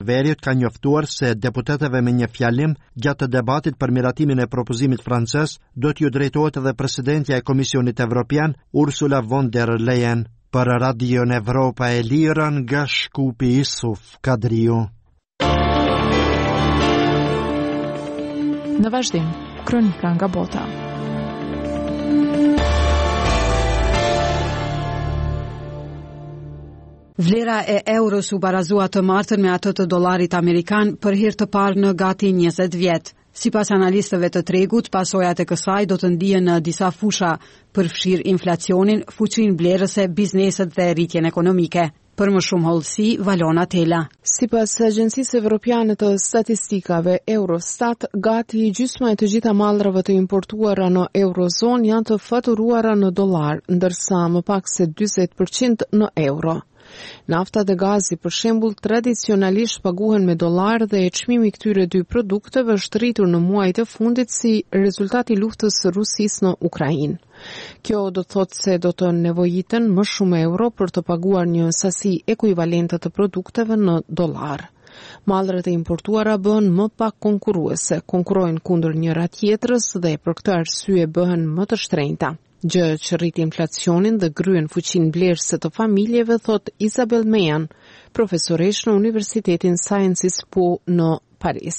Veriut ka njoftuar se deputetëve me një fjalim gjatë debatit për miratimin e propozimit francez do t'ju drejtohet edhe presidentja e Komisionit Evropian Ursula von der Leyen. Për Radion Evropa e Lirën nga Shkupi Isuf Kadriu. Në vazhdim, kronika nga bota. Vlera e euros u barazua të martën me atë të dollarit amerikan për hir të parë në gati 20 vjet. Sipas analistëve të tregut, pasojat e kësaj do të ndihen në disa fusha, përfshir inflacionin, fuqinë blerëse, bizneset dhe rritjen ekonomike. Për më shumë hollësi, Valona Tela. Sipas Agjencisë Evropiane të Statistikave Eurostat, gati gjysma e të gjitha mallrave të importuara në Eurozonë janë të faturuara në dollar, ndërsa më pak se 40% në euro. Nafta dhe gazi, për shembull, tradicionalisht paguhen me dollar dhe çmimi i këtyre dy produkteve është rritur në muajt e fundit si rezultat i luftës së Rusisë në Ukrainë. Kjo do të thotë se do të nevojiten më shumë euro për të paguar një sasi ekuivalente të produkteve në dollar. Mallrat e importuara bëhen më pak konkurruese, konkurrojnë kundër njëra tjetrës dhe për këtë arsye bëhen më të shtrenjta. Gjë që rrit inflacionin dhe gryen fuqinë blerëse të familjeve, thot Isabel Mejan, profesoresh në Universitetin Sciences Po në Paris.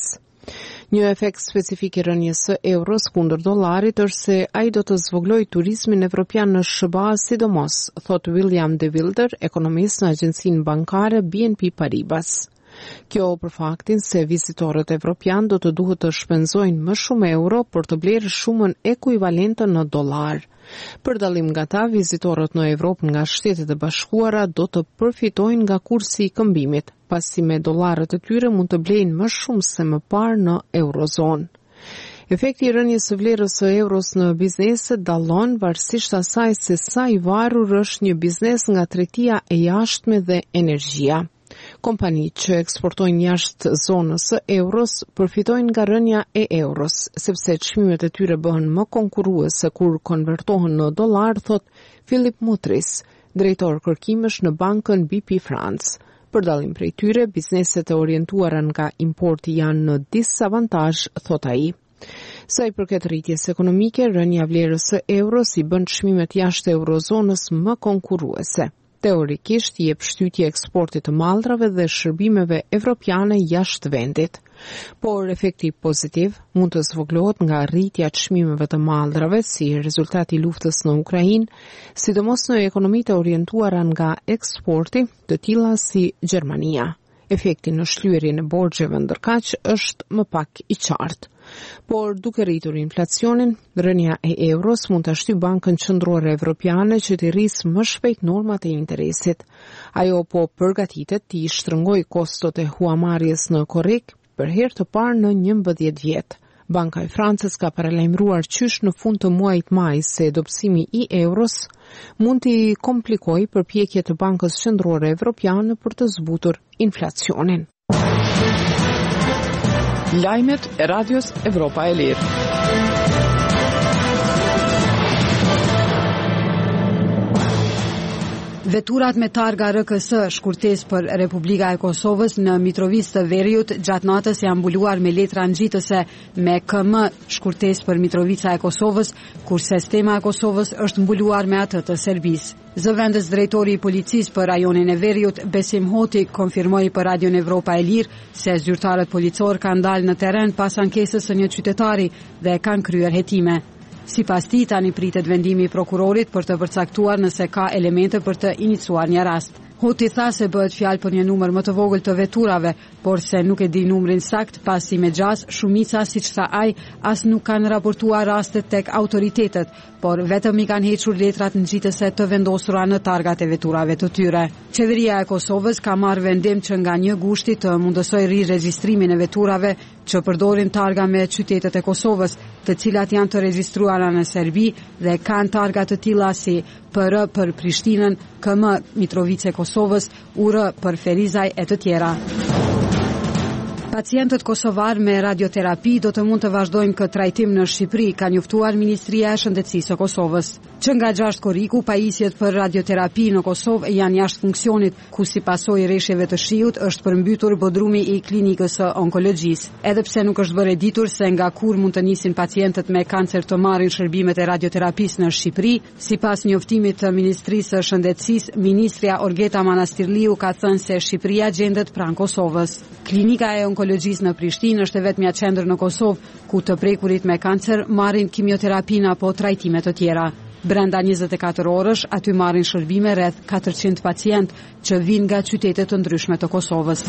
Një efekt specifik i rënies së euros kundër dollarit është se ai do të zvoglojë turizmin evropian në SBA sidomos, thot William De Wilder, ekonomist në agjencinë bankare BNP Paribas. Kjo për faktin se vizitorët evropian do të duhet të shpenzojnë më shumë euro për të blerë shumën ekuivalente në dollar. Për dallim nga ta, vizitorët në Evropë nga Shtetet e Bashkuara do të përfitojnë nga kursi i këmbimit, pasi me dollarët e tyre mund të blejnë më shumë se më parë në Eurozonë. Efekti i rënies së vlerës së euros në bizneset dallon varësisht asaj se sa i varur është një biznes nga tregtia e jashtme dhe energjia. Kompani që eksportojnë jashtë zonës së euros përfitojnë nga rënja e euros, sepse çmimet e tyre bëhen më konkurruese kur konvertohen në dollar, thot Philip Mutris, drejtor kërkimesh në bankën BP France. Për dallim prej tyre, bizneset e orientuara nga importi janë në disavantazh, thot ai. Sa i përket rritjes ekonomike, rënja vlerës së euros i bën çmimet jashtë eurozonës më konkurruese. Teorikisht jep shtytje eksportit të mallrave dhe shërbimeve evropiane jashtë vendit. Por efekti pozitiv mund të zvoglohet nga rritja e çmimeve të mallrave si rezultat i luftës në Ukrainë, sidomos në ekonomitë orientuara nga eksporti, të tilla si Gjermania. Efekti në shlyerjen e borxheve ndërkaq është më pak i qartë. Por duke rritur inflacionin, rënja e euros mund të shtyjë Bankën Qendrore Evropiane që të rrisë më shpejt normat e interesit. Ajo po përgatitet të i shtrëngojë kostot e huamarrjes në korrik për herë të parë në 11 vjet. Banka e Francës ka paralajmëruar qysh në fund të muajit maj se dobësimi i euros mund të komplikojë përpjekjet e Bankës Qendrore Evropiane për të zbutur inflacionin. Lajmet e Radios Evropa e Lirë. Veturat me targa RKS, shkurtesë për Republika e Kosovës në Mitrovicë të Veriut, gjatë natës janë mbuluar me letra ngjitëse me KM, shkurtesë për Mitrovica e Kosovës, kurse Stema e Kosovës është mbuluar me atë të Serbisë. Zëvendës drejtori i policisë për rajonin e Veriut, Besim Hoti, konfirmoi për Radion Evropa e Lirë se zyrtarët policor kanë dalë në terren pas ankesës së një qytetari dhe kanë kryer hetime. Sipas tij, tani pritet vendimi i prokurorit për të përcaktuar nëse ka elemente për të iniciuar një rast. Hoti tha se bëhet fjalë për një numër më të vogël të veturave, por se nuk e di numrin sakt, pasi me gjas shumica, siç tha ai, as nuk kanë raportuar rastet tek autoritetet, por vetëm i kanë hequr letrat ngjitëse të vendosura në targat e veturave të tyre. Qeveria e Kosovës ka marrë vendim që nga 1 gushti të mundësoj riregjistrimin e veturave që përdorin targa me qytetet e Kosovës, të cilat janë të regjistruara në Serbi dhe kanë targa të tilla si PR për Prishtinën, KM Mitrovice Kosovës, UR për Ferizaj e të tjera. Pacientët kosovar me radioterapi do të mund të vazhdojnë këtë trajtim në Shqipëri, ka njoftuar Ministria e Shëndetësisë së Kosovës. Që nga 6 korriku, pajisjet për radioterapi në Kosovë janë jashtë funksionit, ku si pasojë rreshjeve të shiut është përmbytur bodrumi i klinikës së onkologjisë. Edhe pse nuk është bërë ditur se nga kur mund të nisin pacientët me kancer të marrin shërbimet e radioterapisë në Shqipëri, sipas njoftimit të Ministrisë së Shëndetësisë, ministrja Orgeta Manastirliu ka thënë se Shqipëria gjendet pranë Kosovës. Klinika e onkologjisë në Prishtinë është e vetmja qendër në Kosovë ku të prekurit me kancer marrin kimioterapinë apo trajtime të tjera. Brenda 24 orësh aty marrin shërbime rreth 400 pacient që vinë nga qytete të ndryshme të Kosovës.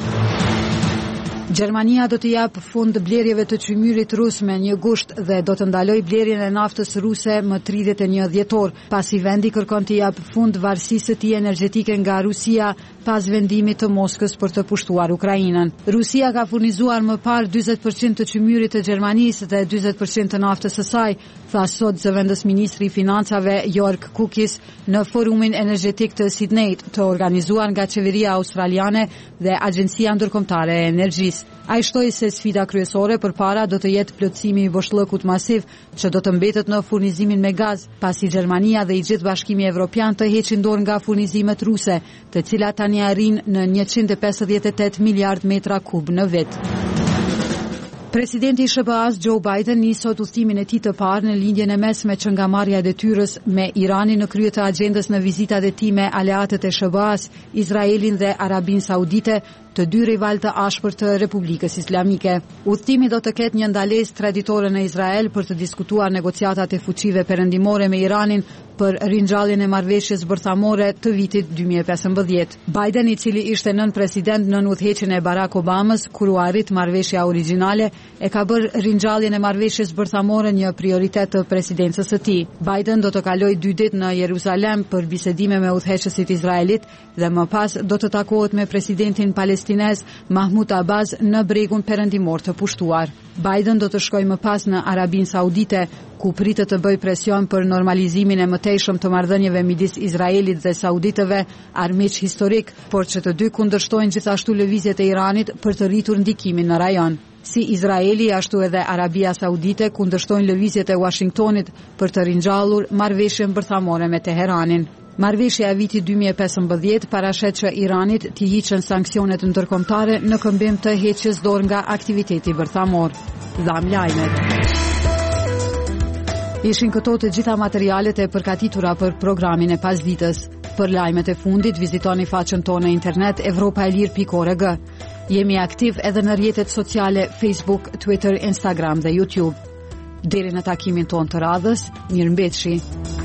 Gjermania do të japë fund blerjeve të çmyrit rus me 1 gusht dhe do të ndaloj blerjen e naftës ruse më 31 dhjetor, pasi vendi kërkon të japë fund varësisë së tij energjetike nga Rusia pas vendimit të Moskës për të pushtuar Ukrainën. Rusia ka furnizuar më parë 40% të çmyrit të Gjermanisë dhe 40% të naftës së saj, tha sot zëvendës ministri i financave Jörg Kukis në forumin energjetik të Sydneyt, të organizuar nga qeveria australiane dhe Agjencia Ndërkombëtare e Energjisë. Ai shtoi se sfida kryesore përpara do të jetë plotësimi i boshllëkut masiv që do të mbetet në furnizimin me gaz, pasi Gjermania dhe i gjithë Bashkimi Evropian të heqin dorë nga furnizimet ruse, të cilat tani arrin në 158 miliard metra kub në vit. Presidenti i SBA-s Joe Biden nis sot udhëtimin e tij të parë në lindjen e mesme që nga marrja e detyrës me Iranin në krye të agjendës në vizitat e tij me aleatët e SBA-s, Izraelin dhe Arabinë Saudite, të dy rival të ashpër të Republikës Islamike. Udhëtimi do të ketë një ndalesë traditore në Izrael për të diskutuar negociatat e fuqive perëndimore me Iranin për ringjalljen e marrëveshjes bërthamore të vitit 2015. Biden, i cili ishte nën president nën udhëheqjen e Barack Obamas, kur u arrit marrëveshja origjinale, e ka bërë ringjalljen e marrëveshjes bërthamore një prioritet të presidencës së tij. Biden do të kalojë 2 ditë në Jeruzalem për bisedime me udhëheqësit izraelit dhe më pas do të takohet me presidentin palestinez Mahmud Abbas në bregun perëndimor të pushtuar. Biden do të shkojë më pas në Arabinë Saudite, ku pritet të bëjë presion për normalizimin e mëtejshëm të marrëdhënieve midis Izraelit dhe Sauditëve, armiq historik, por që të dy kundërshtojnë gjithashtu lëvizjet e Iranit për të rritur ndikimin në rajon. Si Izraeli, ashtu edhe Arabia Saudite kundërshtojnë lëvizjet e Washingtonit për të ringjallur marrëveshjen bërthamore me Teheranin. Marrëveshja e vitit 2015 parashet që Iranit t'i hiqen sanksionet ndërkombëtare në këmbim të heqjes dorë nga aktiviteti bërthamor. Dham lajmet. Ishin këto të gjitha materialet e përgatitura për programin e pasditës. Për lajmet e fundit vizitoni faqen tonë në internet evropaelir.org. Jemi aktiv edhe në rrjetet sociale Facebook, Twitter, Instagram dhe YouTube. Deri në takimin tonë të radhës, mirëmbëjtje.